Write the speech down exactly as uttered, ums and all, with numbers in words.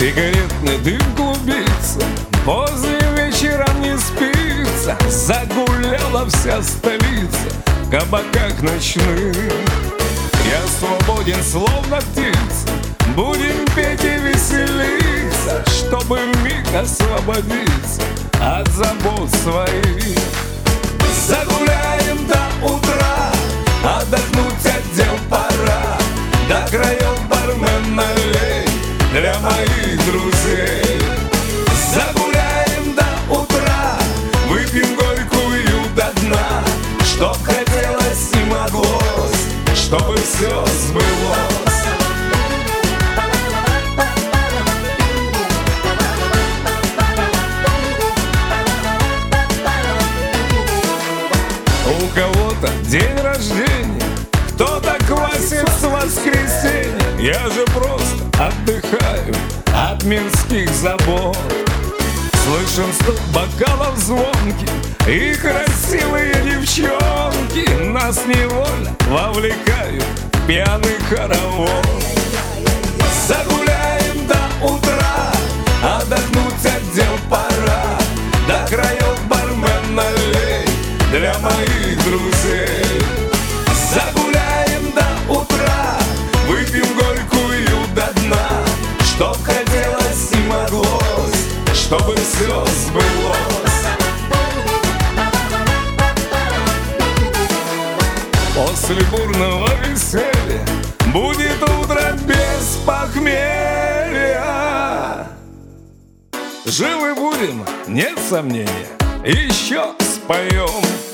Сигаретный дым клубится, поздним вечером не спится. Загуляла вся столица в кабаках ночных. Я свободен, словно птица, будем петь и веселиться, чтобы вмиг освободиться от забот своих. Загуляем до утра, отдохнуть от дел пора. До краев бармен налей для моих друзей. Загуляем до утра, выпьем горькую до дна, чтоб хотелось и моглось, чтобы все сбылось. У кого-то день рождения, кто-то квасит с воскресенья. Я же просто отдыхаю от мирских забот. Слышим стук бокалов звонкий, и красивые девчонки нас невольно вовлекают в пьяный хоровод. Загуляем до утра, отдохнуть от дел пора. До краев бармен налей для моих друзей. Загуляем до утра, выпьем горькую до дна, чтоб хотелось и моглось, чтобы все сбылось. После бурного веселья будет утро без похмелья. Живы будем, нет сомнения, еще споем.